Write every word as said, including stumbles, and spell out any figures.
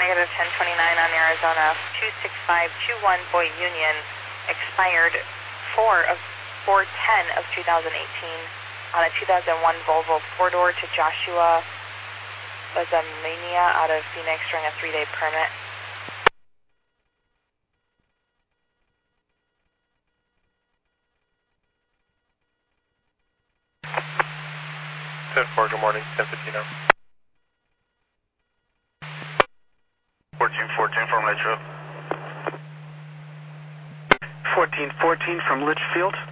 negative ten twenty-nine on Arizona, two six five two one Boy Union, expired four of four ten of two thousand eighteen on a two thousand one Volvo four-door to Joshua Bazamania out of Phoenix during a three-day permit. ten four, good morning, ten fifteen now. fourteen fourteen from Litchfield. fourteen fourteen from Litchfield.